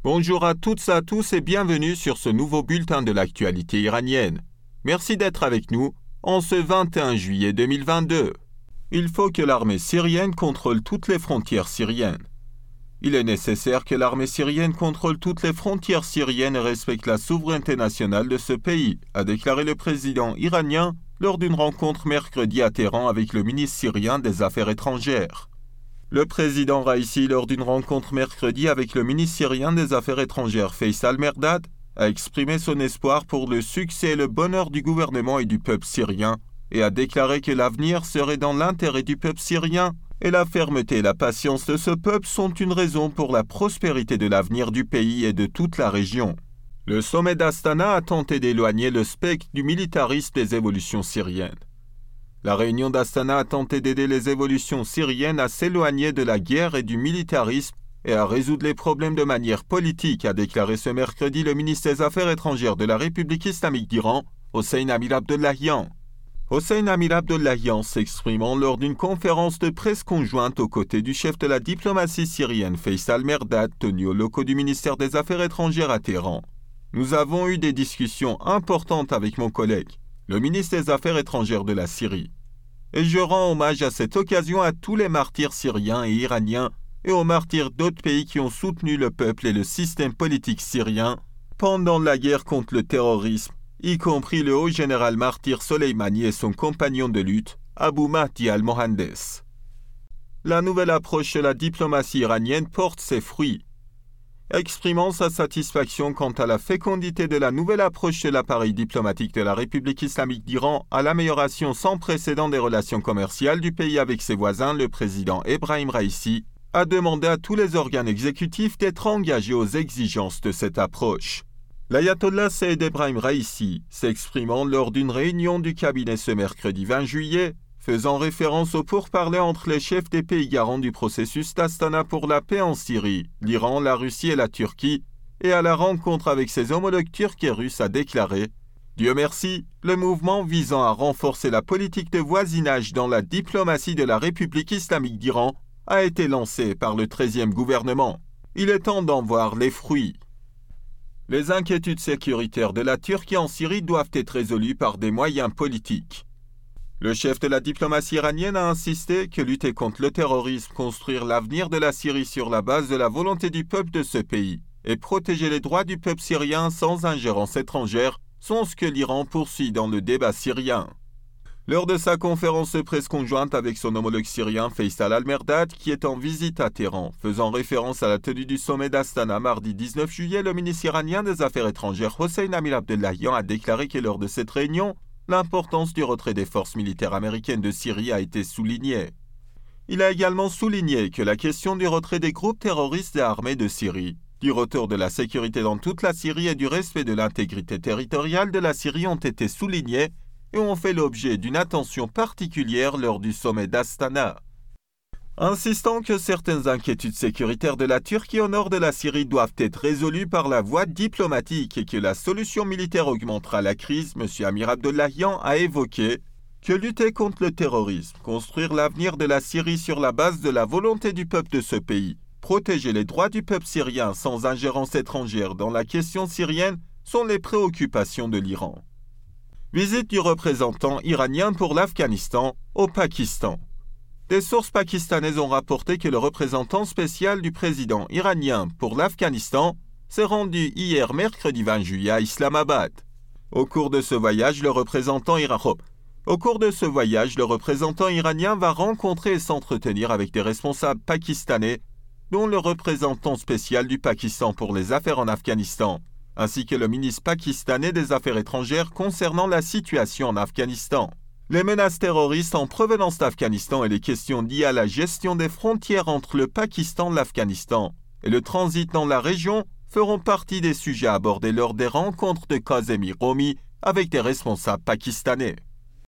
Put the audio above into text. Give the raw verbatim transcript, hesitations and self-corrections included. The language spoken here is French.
Bonjour à toutes et à tous et bienvenue sur ce nouveau bulletin de l'actualité iranienne. Merci d'être avec nous en ce vingt et un juillet deux mille vingt-deux. Il faut que l'armée syrienne contrôle toutes les frontières syriennes. Il est nécessaire que l'armée syrienne contrôle toutes les frontières syriennes et respecte la souveraineté nationale de ce pays, a déclaré le président iranien lors d'une rencontre mercredi à Téhéran avec le ministre syrien des Affaires étrangères. Le président Raïssi, lors d'une rencontre mercredi avec le ministre syrien des Affaires étrangères Faisal Merdad, a exprimé son espoir pour le succès et le bonheur du gouvernement et du peuple syrien et a déclaré que l'avenir serait dans l'intérêt du peuple syrien et la fermeté et la patience de ce peuple sont une raison pour la prospérité de l'avenir du pays et de toute la région. Le sommet d'Astana a tenté d'éloigner le spectre du militarisme des évolutions syriennes. La réunion d'Astana a tenté d'aider les évolutions syriennes à s'éloigner de la guerre et du militarisme et à résoudre les problèmes de manière politique, a déclaré ce mercredi le ministre des Affaires étrangères de la République islamique d'Iran, Hossein Amir-Abdollahian. Hossein Amir-Abdollahian s'exprimant lors d'une conférence de presse conjointe aux côtés du chef de la diplomatie syrienne Faisal Merdad, tenu aux locaux du ministère des Affaires étrangères à Téhéran. Nous avons eu des discussions importantes avec mon collègue, le ministre des Affaires étrangères de la Syrie. Et je rends hommage à cette occasion à tous les martyrs syriens et iraniens et aux martyrs d'autres pays qui ont soutenu le peuple et le système politique syrien pendant la guerre contre le terrorisme, y compris le haut général martyr Soleimani et son compagnon de lutte, Abu Mahdi al-Mohandes. La nouvelle approche de la diplomatie iranienne porte ses fruits. Exprimant sa satisfaction quant à la fécondité de la nouvelle approche de l'appareil diplomatique de la République islamique d'Iran à l'amélioration sans précédent des relations commerciales du pays avec ses voisins, le président Ebrahim Raïssi a demandé à tous les organes exécutifs d'être engagés aux exigences de cette approche. L'ayatollah Saïd Ebrahim Raïssi, s'exprimant lors d'une réunion du cabinet ce mercredi vingt juillet, faisant référence aux pourparlers entre les chefs des pays garants du processus d'Astana pour la paix en Syrie, l'Iran, la Russie et la Turquie, et à la rencontre avec ses homologues turcs et russes, a déclaré « Dieu merci, le mouvement visant à renforcer la politique de voisinage dans la diplomatie de la République islamique d'Iran a été lancé par le treizième gouvernement. Il est temps d'en voir les fruits. » Les inquiétudes sécuritaires de la Turquie en Syrie doivent être résolues par des moyens politiques. Le chef de la diplomatie iranienne a insisté que lutter contre le terrorisme, construire l'avenir de la Syrie sur la base de la volonté du peuple de ce pays et protéger les droits du peuple syrien sans ingérence étrangère sont ce que l'Iran poursuit dans le débat syrien. Lors de sa conférence de presse conjointe avec son homologue syrien Faisal al-Merdad, qui est en visite à Téhéran, faisant référence à la tenue du sommet d'Astana mardi dix-neuf juillet, le ministre iranien des Affaires étrangères Hossein Amir-Abdollahian a déclaré que lors de cette réunion, l'importance du retrait des forces militaires américaines de Syrie a été soulignée. Il a également souligné que la question du retrait des groupes terroristes et armés de Syrie, du retour de la sécurité dans toute la Syrie et du respect de l'intégrité territoriale de la Syrie ont été soulignés et ont fait l'objet d'une attention particulière lors du sommet d'Astana. Insistant que certaines inquiétudes sécuritaires de la Turquie au nord de la Syrie doivent être résolues par la voie diplomatique et que la solution militaire augmentera la crise, M. Amir-Abdollahian a évoqué que lutter contre le terrorisme, construire l'avenir de la Syrie sur la base de la volonté du peuple de ce pays, protéger les droits du peuple syrien sans ingérence étrangère dans la question syrienne sont les préoccupations de l'Iran. Visite du représentant iranien pour l'Afghanistan au Pakistan. Des sources pakistanaises ont rapporté que le représentant spécial du président iranien pour l'Afghanistan s'est rendu hier mercredi vingt juillet à Islamabad. Au cours de ce voyage, le représentant iranien, au cours de ce voyage, le représentant iranien va rencontrer et s'entretenir avec des responsables pakistanais, dont le représentant spécial du Pakistan pour les affaires en Afghanistan, ainsi que le ministre pakistanais des Affaires étrangères concernant la situation en Afghanistan. Les menaces terroristes en provenance d'Afghanistan et les questions liées à la gestion des frontières entre le Pakistan, l'Afghanistan et le transit dans la région feront partie des sujets abordés lors des rencontres de Kazemi Romi avec des responsables pakistanais.